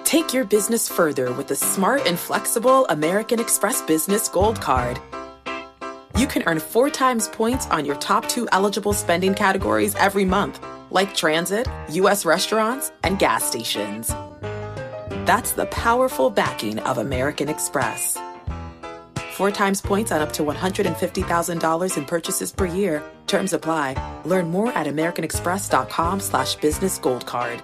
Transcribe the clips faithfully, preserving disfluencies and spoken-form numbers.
Take your business further with the smart and flexible American Express Business Gold Card. You can earn four times points on your top two eligible spending categories every month, like transit, U S restaurants, and gas stations. That's the powerful backing of American Express. Four times points on up to one hundred fifty thousand dollars in purchases per year. Terms apply. Learn more at americanexpress.com slash business gold card.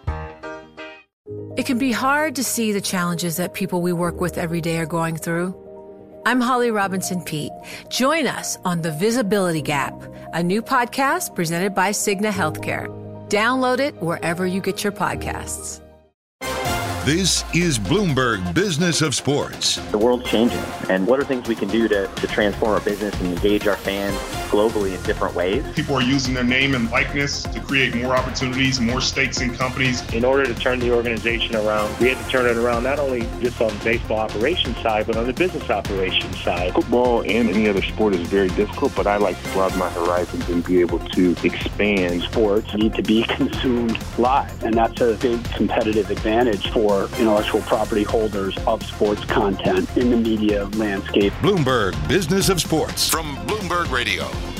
It can be hard to see the challenges that people we work with every day are going through. I'm Holly Robinson Peete. Join us on The Visibility Gap, a new podcast presented by Cigna Healthcare. Download it wherever you get your podcasts. This is Bloomberg Business of Sports. The world's changing, and what are things we can do to, to transform our business and engage our fans globally in different ways? People are using their name and likeness to create more opportunities, more stakes in companies. In order to turn the organization around, we had to turn it around not only just on the baseball operations side, but on the business operations side. Football and any other sport is very difficult, but I like to broaden my horizons and be able to expand. Sports need to be consumed live, and that's a big competitive advantage for intellectual property holders of sports content in the media landscape. Bloomberg Business of Sports from Bloomberg Radio.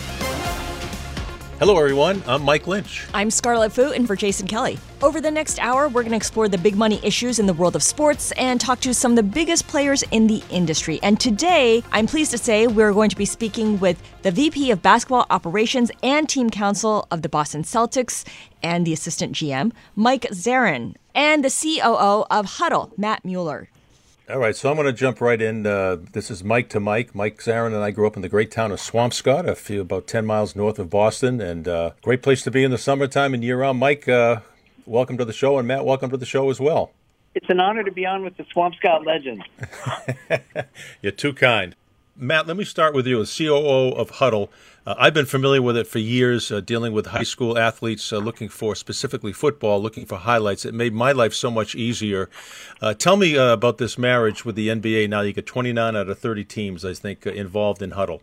Hello, everyone. I'm Mike Lynch. I'm Scarlett Fu, and for Jason Kelly. Over the next hour, we're going to explore the big money issues in the world of sports and talk to some of the biggest players in the industry. And today, I'm pleased to say we're going to be speaking with the V P of Basketball Operations and Team Counsel of the Boston Celtics and the Assistant G M, Mike Zarren, and the C O O of Hudl, Matt Mueller. All right, so I'm going to jump right in. Uh, this is Mike to Mike. Mike Zarren and I grew up in the great town of Swampscott, a few about ten miles north of Boston, and uh, great place to be in the summertime and year-round. Mike, uh, welcome to the show, and Matt, welcome to the show as well. It's an honor to be on with the Swampscott legend. You're too kind. Matt, let me start with you as C O O of Hudl. Uh, I've been familiar with it for years, uh, dealing with high school athletes uh, looking for specifically football, looking for highlights. It made my life so much easier. Uh, tell me uh, about this marriage with the N B A. Now you get twenty-nine out of thirty teams, I think, uh, involved in Hudl.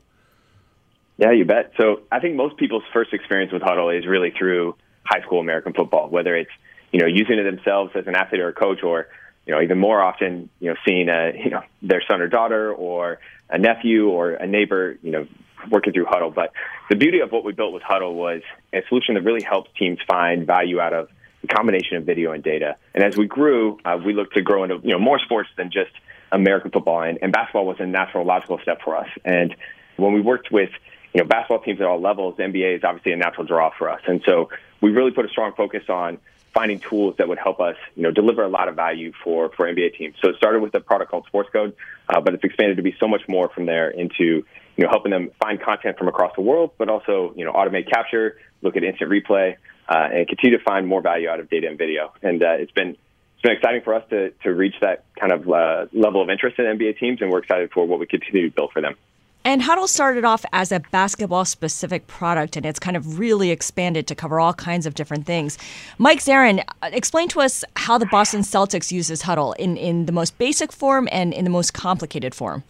Yeah, you bet. So I think most people's first experience with Hudl is really through high school American football, whether it's, you know, using it themselves as an athlete or a coach, or, you know, even more often, you know, seeing a, you know, their son or daughter or a nephew or a neighbor, you know, working through Hudl. But the beauty of what we built with Hudl was a solution that really helps teams find value out of the combination of video and data. And as we grew, uh, we looked to grow into, you know, more sports than just American football, and, and basketball was a natural, logical step for us. And when we worked with, you know, basketball teams at all levels, the N B A is obviously a natural draw for us. And so we really put a strong focus on finding tools that would help us, you know, deliver a lot of value for, for N B A teams. So it started with a product called Sports Code, uh, but it's expanded to be so much more from there into, you know, helping them find content from across the world, but also, you know, automate capture, look at instant replay, uh, and continue to find more value out of data and video. And uh, it's been it's been exciting for us to to reach that kind of uh, level of interest in N B A teams, and we're excited for what we continue to build for them. And Hudl started off as a basketball-specific product, and it's kind of really expanded to cover all kinds of different things. Mike Zarren, explain to us how the Boston Celtics uses Hudl in, in the most basic form and in the most complicated form.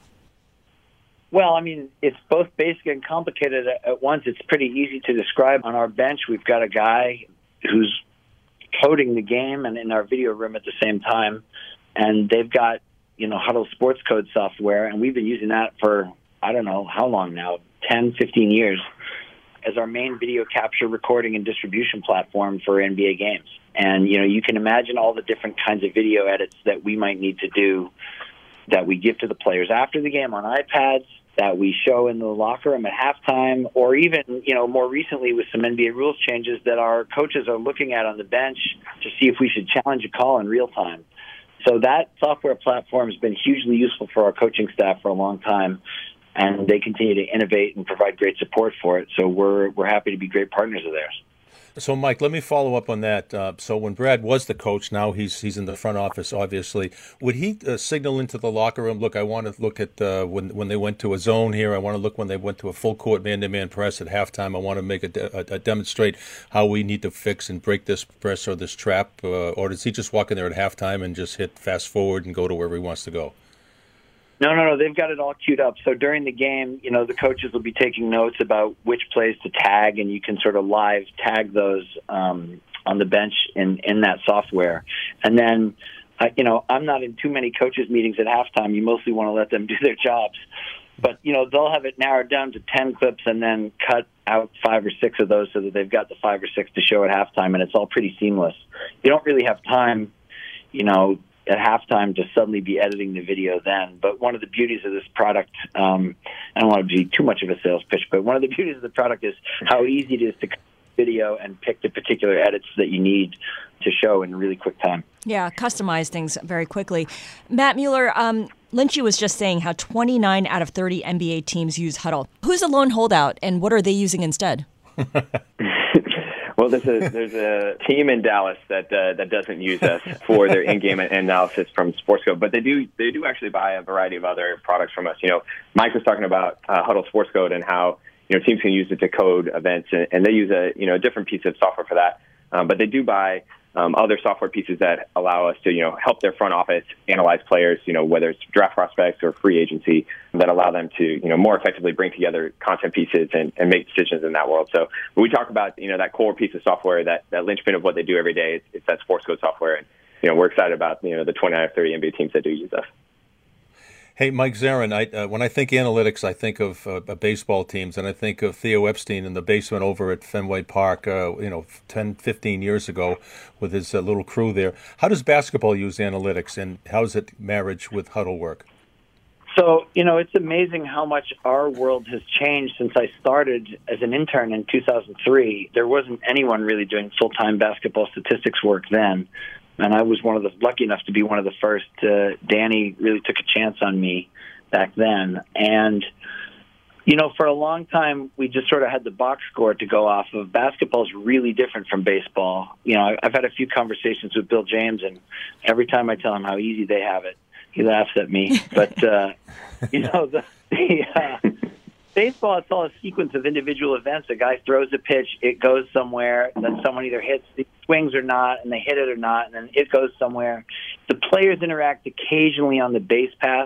Well, I mean, it's both basic and complicated at once. It's pretty easy to describe. On our bench, we've got a guy who's coding the game and in our video room at the same time, and they've got, you know, Hudl Sports Code software, and we've been using that for I don't know how long now, ten, fifteen years, as our main video capture, recording, and distribution platform for N B A games. And, you know, you can imagine all the different kinds of video edits that we might need to do that we give to the players after the game on iPads, that we show in the locker room at halftime, or even, you know, more recently with some N B A rules changes that our coaches are looking at on the bench to see if we should challenge a call in real time. So that software platform has been hugely useful for our coaching staff for a long time, and they continue to innovate and provide great support for it. So we're we're happy to be great partners of theirs. So, Mike, let me follow up on that. Uh, so when Brad was the coach, now he's he's in the front office, obviously. Would he uh, signal into the locker room, look, I want to look at uh, when when they went to a zone here. I want to look when they went to a full-court man-to-man press at halftime. I want to make a, de- a, a demonstrate how we need to fix and break this press or this trap. Uh, or does he just walk in there at halftime and just hit fast forward and go to wherever he wants to go? No, no, no. They've got it all queued up. So during the game, you know, the coaches will be taking notes about which plays to tag, and you can sort of live tag those um, on the bench in, in that software. And then I, you know, I'm not in too many coaches' meetings at halftime. You mostly want to let them do their jobs. But, you know, they'll have it narrowed down to ten clips and then cut out five or six of those so that they've got the five or six to show at halftime, and it's all pretty seamless. You don't really have time, you know, at halftime to suddenly be editing the video then. But one of the beauties of this product, um, I don't want to be too much of a sales pitch, but one of the beauties of the product is how easy it is to cut video and pick the particular edits that you need to show in really quick time. Yeah, customize things very quickly. Matt Mueller, um, Lynchy was just saying how twenty-nine out of thirty N B A teams use Huddle. Who's the lone holdout, and what are they using instead? Well, there's a there's a team in Dallas that uh, that doesn't use us for their in-game analysis from Sportscode, but they do they do actually buy a variety of other products from us. You know, Mike was talking about uh, Huddle Sportscode and how you know teams can use it to code events, and, and they use a you know a different piece of software for that. Um, but they do buy um, other software pieces that allow us to you know help their front office analyze players. You know, whether it's draft prospects or free agency, that allow them to you know more effectively bring together content pieces and, and make decisions in that world. So when we talk about you know that core piece of software, that, that linchpin of what they do every day, it's, it's that Sportscode software, and you know we're excited about you know the twenty-nine or thirty N B A teams that do use us. Hey, Mike Zarren, I, uh, when I think analytics, I think of uh, baseball teams, and I think of Theo Epstein in the basement over at Fenway Park, uh, you know, ten, fifteen years ago with his uh, little crew there. How does basketball use analytics, and how does it marriage with Huddle work? So, you know, it's amazing how much our world has changed since I started as an intern in two thousand three. There wasn't anyone really doing full-time basketball statistics work then. And I was one of the lucky enough to be one of the first. Uh, Danny really took a chance on me back then. And, you know, for a long time, we just sort of had the box score to go off of. Basketball is really different from baseball. You know, I've had a few conversations with Bill James, and every time I tell him how easy they have it, he laughs at me. But, uh, you know, the, the uh, baseball, it's all a sequence of individual events. A guy throws a pitch, it goes somewhere, then someone either hits the swings or not, and they hit it or not, and then it goes somewhere. The players interact occasionally on the base pass,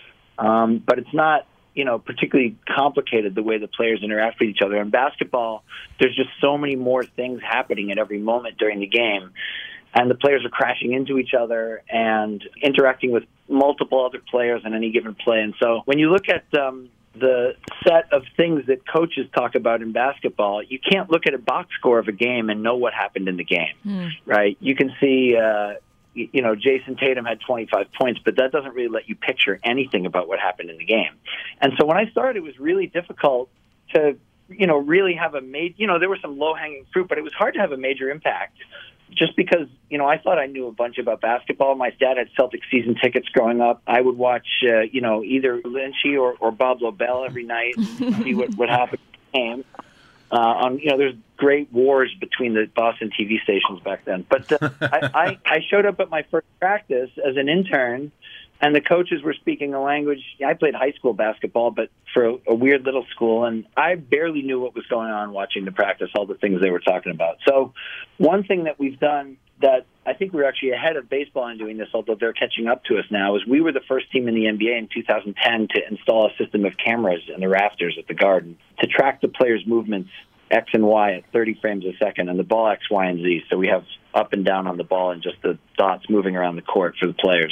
um, but it's not, you know, particularly complicated the way the players interact with each other. In basketball, there's just so many more things happening at every moment during the game, and the players are crashing into each other and interacting with multiple other players on any given play. And so when you look at um, the set of things that coaches talk about in basketball, you can't look at a box score of a game and know what happened in the game, mm. right? You can see, uh, you know, Jason Tatum had twenty-five points, but that doesn't really let you picture anything about what happened in the game. And so when I started, it was really difficult to, you know, really have a major, you know, there was some low-hanging fruit, but it was hard to have a major impact just because, you know, I thought I knew a bunch about basketball. My dad had Celtics season tickets growing up. I would watch, uh, you know, either Lynchy or, or Bob Lobel every night and see what, what happened in the game. Uh, on, you know, there's great wars between the Boston T V stations back then. But uh, I, I, I showed up at my first practice as an intern, and the coaches were speaking a language. I played high school basketball, but for a, a weird little school, and I barely knew what was going on watching the practice, all the things they were talking about. So one thing that we've done that I think we're actually ahead of baseball in doing this, although they're catching up to us now, is we were the first team in the N B A in two thousand ten to install a system of cameras in the rafters at the Garden to track the players' movements X and Y at thirty frames a second, and the ball X, Y, and Z. So we have up and down on the ball and just the dots moving around the court for the players.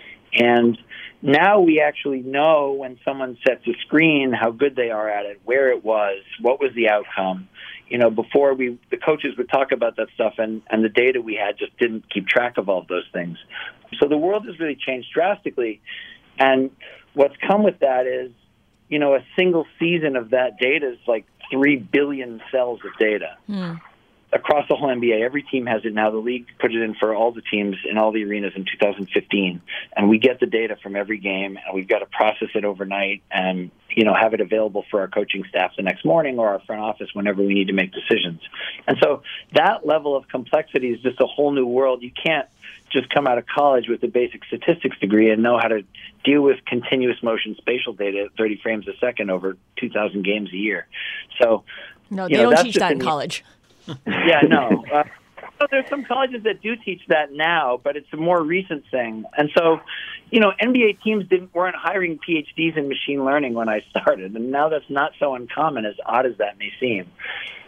And now we actually know when someone sets a screen how good they are at it, where it was, what was the outcome. You know, before we, the coaches would talk about that stuff, and, and the data we had just didn't keep track of all of those things. So the world has really changed drastically. And what's come with that is, you know, a single season of that data is like three billion cells of data. Mm. Across the whole N B A, every team has it now. The league put it in for all the teams in all the arenas in two thousand fifteen. And we get the data from every game, and we've got to process it overnight and, you know, have it available for our coaching staff the next morning or our front office whenever we need to make decisions. And so that level of complexity is just a whole new world. You can't just come out of college with a basic statistics degree and know how to deal with continuous motion spatial data at thirty frames a second over two thousand games a year. So, no, they you know, don't teach that in college. Yeah, no. Uh, so there's some colleges that do teach that now, but it's a more recent thing. And so, you know, N B A teams didn't weren't hiring P H Ds in machine learning when I started, and now that's not so uncommon, as odd as that may seem.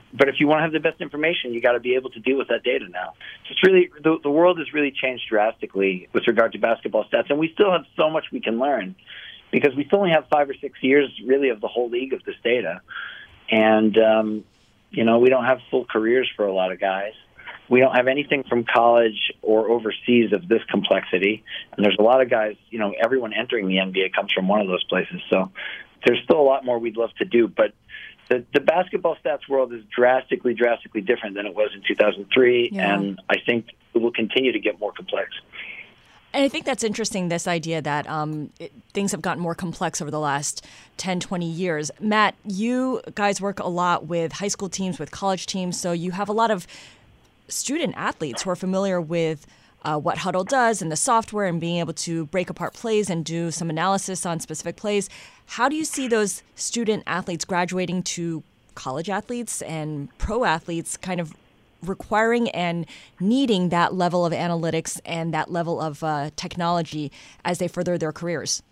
but if you want to have the best information, you got to be able to deal with that data now. So it's really the, the world has really changed drastically with regard to basketball stats, and we still have so much we can learn because we still only have five or six years really of the whole league of this data, and um, you know we don't have full careers for a lot of guys. We don't have anything from college or overseas of this complexity. And there's a lot of guys, you know, everyone entering the N B A comes from one of those places. So there's still a lot more we'd love to do. But the, the basketball stats world is drastically, drastically different than it was in two thousand three. Yeah. And I think it will continue to get more complex. And I think that's interesting, this idea that um, it, things have gotten more complex over the last ten, twenty years. Matt, you guys work a lot with high school teams, with college teams, so you have a lot of student athletes who are familiar with uh, what Hudl does and the software and being able to break apart plays and do some analysis on specific plays. How do you see those student athletes graduating to college athletes and pro athletes kind of requiring and needing that level of analytics and that level of uh, technology as they further their careers?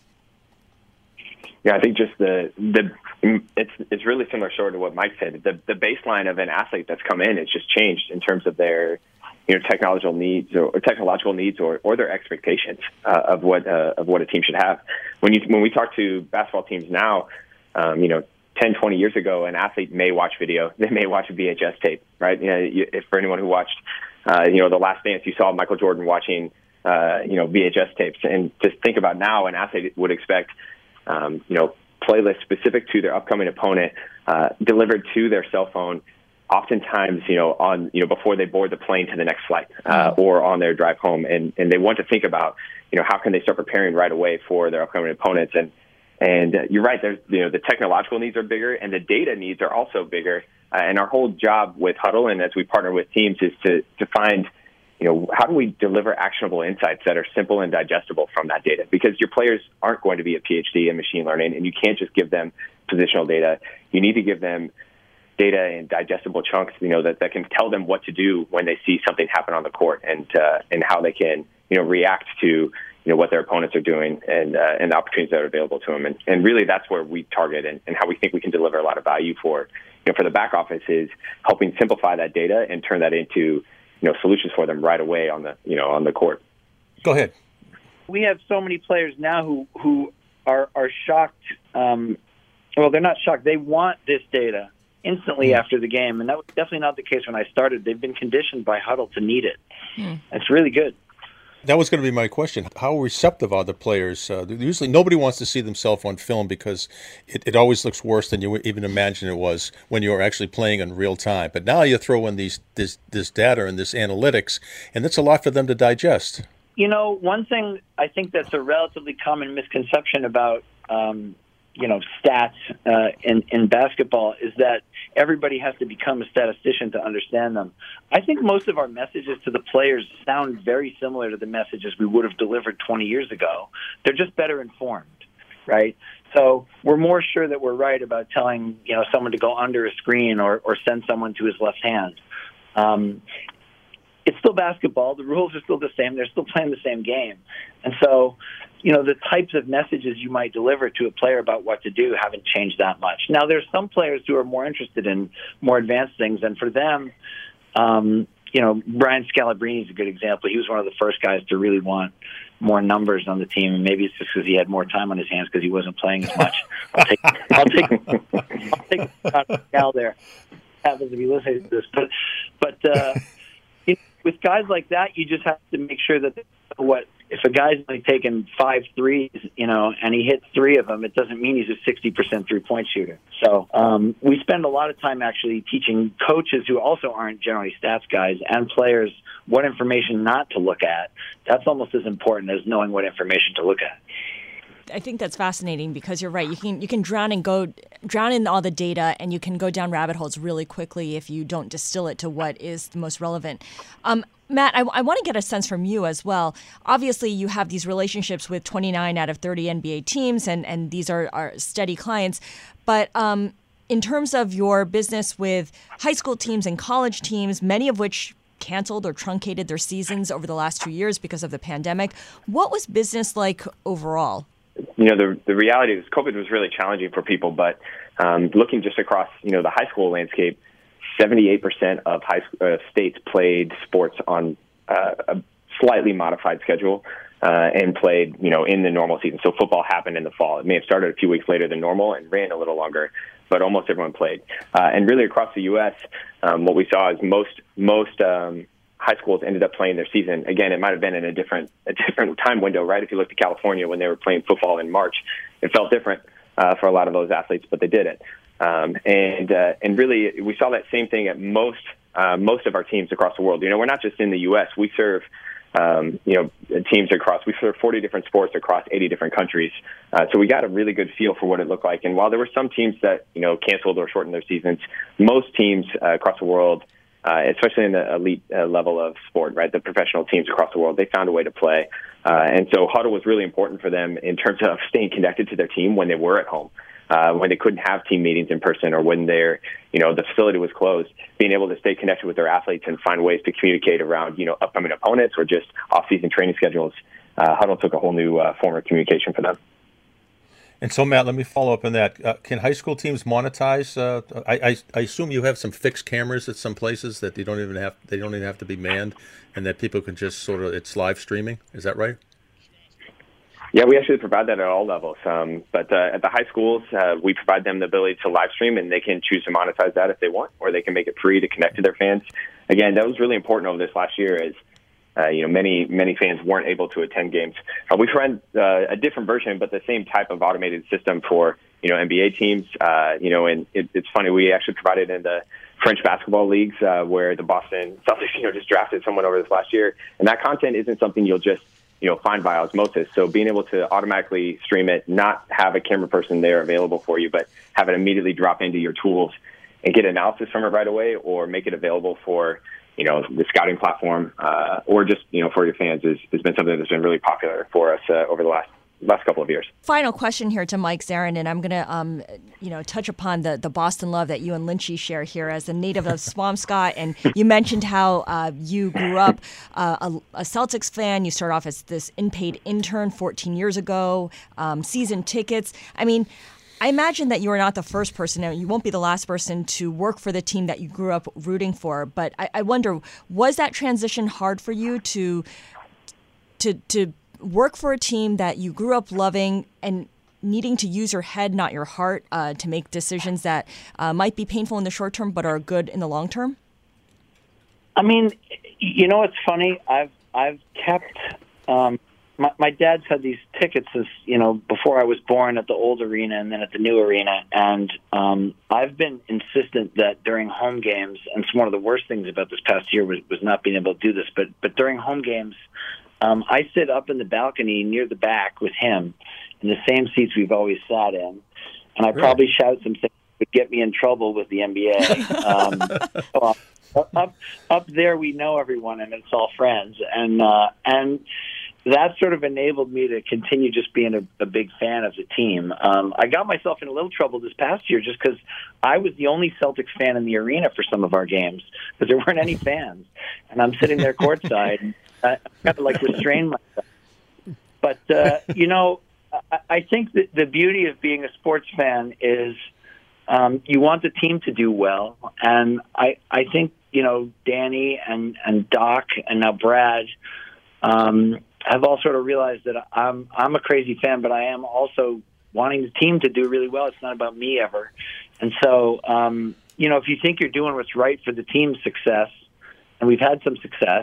Yeah, I think just the the it's it's really similar sort of what Mike said. The the baseline of an athlete that's come in has just changed in terms of their you know technological needs or, or technological needs or, or their expectations uh, of what uh, of what a team should have. When you when we talk to basketball teams now, um, you know, ten, twenty years ago, an athlete may watch video, they may watch a V H S tape, right? You know, you, if for anyone who watched, uh, you know, The Last Dance, you saw Michael Jordan watching, uh, you know, V H S tapes, and just think about now, an athlete would expect. Um, you know, playlists specific to their upcoming opponent, uh, delivered to their cell phone, oftentimes, you know, on, you know, before they board the plane to the next flight, uh, or on their drive home. And, and they want to think about, you know, how can they start preparing right away for their upcoming opponents. And, and uh, you're right, there's, you know, the technological needs are bigger and the data needs are also bigger. Uh, and our whole job with Hudl and as we partner with teams is to, to find, you know, how do we deliver actionable insights that are simple and digestible from that data? Because your players aren't going to be a P H D in machine learning, and you can't just give them positional data. You need to give them data in digestible chunks, you know, that, that can tell them what to do when they see something happen on the court, and uh, and how they can, you know, react to, you know, what their opponents are doing and uh, and the opportunities that are available to them. And, and really, that's where we target and, and how we think we can deliver a lot of value for, you know, for the back office is helping simplify that data and turn that into, you know, solutions for them right away on the, you know, on the court. Go ahead. We have so many players now who, who are, are shocked. Um, well, they're not shocked. They want this data instantly mm. after the game. And that was definitely not the case when I started. They've been conditioned by Hudl to need it. Mm. It's really good. That was going to be my question. How receptive are the players? Uh, usually nobody wants to see themselves on film because it, it always looks worse than you even imagine it was when you're actually playing in real time. But now you throw in these this, this data and this analytics, and that's a lot for them to digest. You know, one thing I think that's a relatively common misconception about um, you know, stats uh, in, in basketball is that everybody has to become a statistician to understand them. I think most of our messages to the players sound very similar to the messages we would have delivered twenty years ago. They're just better informed, right? So we're more sure that we're right about telling, you know, someone to go under a screen or, or send someone to his left hand. Um, it's still basketball. The rules are still the same. They're still playing the same game. And so, you know, the types of messages you might deliver to a player about what to do haven't changed that much. Now, there's some players who are more interested in more advanced things, and for them, um, you know, Brian Scalabrine is a good example. He was one of the first guys to really want more numbers on the team, and maybe it's just because he had more time on his hands because he wasn't playing as much. I'll take, I'll take, I'll take uh, Cal there. Happens to be listening to this, but, but uh, you know, with guys like that, you just have to make sure that they know what. If a guy's only taken five threes, you know, and he hits three of them, it doesn't mean he's a sixty percent three-point shooter. So um, we spend a lot of time actually teaching coaches who also aren't generally stats guys and players what information not to look at. That's almost as important as knowing what information to look at. I think that's fascinating because you're right. You can you can drown and go drown in all the data, and you can go down rabbit holes really quickly if you don't distill it to what is the most relevant. Um, Matt, I, I want to get a sense from you as well. Obviously, you have these relationships with twenty-nine out of thirty N B A teams, and, and these are, are steady clients. But um, in terms of your business with high school teams and college teams, many of which canceled or truncated their seasons over the last two years because of the pandemic, what was business like overall? You know, the the reality is COVID was really challenging for people, but um, looking just across, you know, the high school landscape, seventy-eight percent of high school, uh, states played sports on uh, a slightly modified schedule uh, and played, you know, in the normal season. So football happened in the fall. It may have started a few weeks later than normal and ran a little longer, but almost everyone played. Uh, and really across the U S, um, what we saw is most most um, high schools ended up playing their season. Again, it might have been in a different a different time window, right? If you looked at California when they were playing football in March, it felt different uh, for a lot of those athletes, but they did it. Um, and uh, and really, we saw that same thing at most uh, most of our teams across the world. You know, we're not just in the U S. We serve um, you know teams across. We serve forty different sports across eighty different countries. Uh, so we got a really good feel for what it looked like. And while there were some teams that you know canceled or shortened their seasons, most teams uh, across the world, uh, especially in the elite uh, level of sport, right, the professional teams across the world, they found a way to play. Uh, and so huddle was really important for them in terms of staying connected to their team when they were at home. Uh, when they couldn't have team meetings in person or when their, you know, the facility was closed, being able to stay connected with their athletes and find ways to communicate around, you know, upcoming opponents or just off-season training schedules. Uh, Huddle took a whole new uh, form of communication for them. And so, Matt, let me follow up on that. Uh, can high school teams monetize? Uh, I, I, I assume you have some fixed cameras at some places that they don't even have. They don't even have to be manned, and that people can just sort of it's live streaming. Is that right? Yeah, we actually provide that at all levels. Um, but uh, at the high schools, uh, we provide them the ability to live stream, and they can choose to monetize that if they want, or they can make it free to connect to their fans. Again, that was really important over this last year as, uh, you know, many, many fans weren't able to attend games. Uh, we tried uh, a different version, but the same type of automated system for, you know, N B A teams. Uh, you know, and it, it's funny, we actually provided in the French basketball leagues uh, where the Boston Celtics, you know, just drafted someone over this last year. And that content isn't something you'll just, you know, find by osmosis. So being able to automatically stream it, not have a camera person there available for you, but have it immediately drop into your tools and get analysis from it right away, or make it available for, you know, the scouting platform, uh, or just, you know, for your fans is, has been something that's been really popular for us uh, over the last last couple of years. Final question here to Mike Zarren, and I'm going to, um, you know, touch upon the, the Boston love that you and Lynchy share here as a native of Swampscott. And you mentioned how uh, you grew up uh, a, a Celtics fan. You started off as this unpaid intern fourteen years ago, um, season tickets. I mean, I imagine that you are not the first person, and you won't be the last person to work for the team that you grew up rooting for. But I, I wonder, was that transition hard for you to to to work for a team that you grew up loving and needing to use your head, not your heart, uh, to make decisions that uh, might be painful in the short term but are good in the long term? I mean, you know, it's funny. I've I've kept um, my, my dad's had these tickets since, you know, before I was born at the old arena and then at the new arena, and um, I've been insistent that during home games, and it's one of the worst things about this past year was, was not being able to do this, but but during home games, Um, I sit up in the balcony near the back with him in the same seats we've always sat in, and I really? probably shout some things that would get me in trouble with the N B A. Um, so up up there, we know everyone, and it's all friends, and uh, and that sort of enabled me to continue just being a, a big fan of the team. Um, I got myself in a little trouble this past year just because I was the only Celtics fan in the arena for some of our games because there weren't any fans, and I'm sitting there courtside. I got to like restrain myself. But, uh, you know, I, I think that the beauty of being a sports fan is um, you want the team to do well. And I, I think, you know, Danny and, and Doc and now Brad um, have all sort of realized that I'm, I'm a crazy fan, but I am also wanting the team to do really well. It's not about me ever. And so, um, you know, if you think you're doing what's right for the team's success, and we've had some success,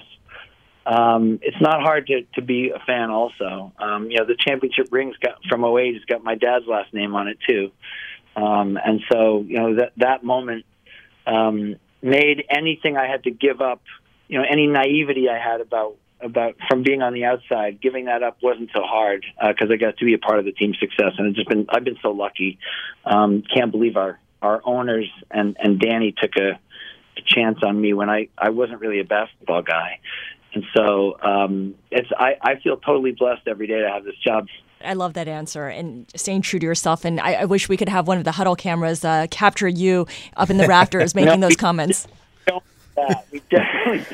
Um, it's not hard to, to be a fan also. Um, you know, the championship rings got, from oh eight has got my dad's last name on it too. Um, and so, you know, that, that moment um, made anything I had to give up, you know, any naivety I had about, about from being on the outside, giving that up wasn't so hard because uh, I got to be a part of the team's success. And it's just been, I've been so lucky. Um, can't believe our, our owners and, and Danny took a, a chance on me when I, I wasn't really a basketball guy. And so um, it's I, I feel totally blessed every day to have this job. I love that answer and staying true to yourself. And I, I wish we could have one of the Huddle cameras uh, capture you up in the rafters making no, those comments. Don't, that. We definitely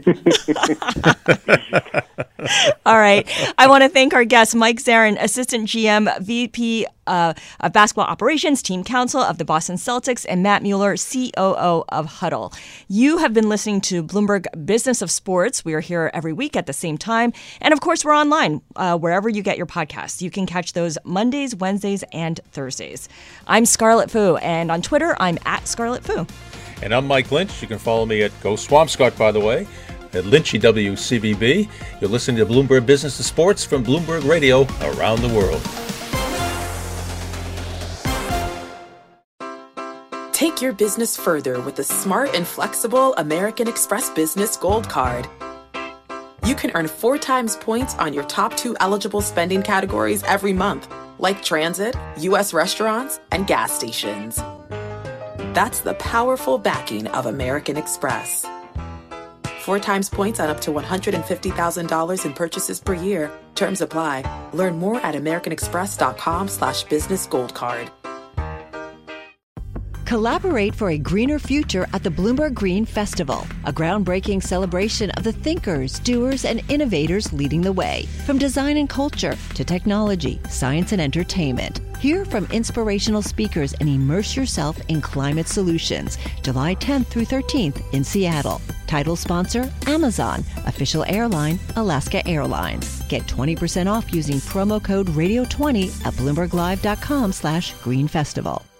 don't want All right. I want to thank our guest, Mike Zarren, Assistant G M, V P uh, of Basketball Operations, Team Counsel of the Boston Celtics, and Matt Mueller, C O O of Huddle. You have been listening to Bloomberg Business of Sports. We are here every week at the same time. And, of course, we're online uh, wherever you get your podcasts. You can catch those Mondays, Wednesdays, and Thursdays. I'm Scarlett Fu, and on Twitter, I'm at Scarlett Fu. And I'm Mike Lynch. You can follow me at Go Swampscott, by the way, at Lynchy W C V B. You're listening to Bloomberg Business of Sports from Bloomberg Radio around the world. Take your business further with the smart and flexible American Express Business Gold Card. You can earn four times points on your top two eligible spending categories every month, like transit, U S restaurants, and gas stations. That's the powerful backing of American Express. Four times points on up to one hundred fifty thousand dollars in purchases per year. Terms apply. Learn more at americanexpress.com slash business gold card. Collaborate for a greener future at the Bloomberg Green Festival, a groundbreaking celebration of the thinkers, doers, and innovators leading the way. From design and culture to technology, science, and entertainment. Hear from inspirational speakers and immerse yourself in climate solutions. July tenth through thirteenth in Seattle. Title sponsor, Amazon. Official airline, Alaska Airlines. Get twenty percent off using promo code radio twenty at bloomberglive.com slash green festival.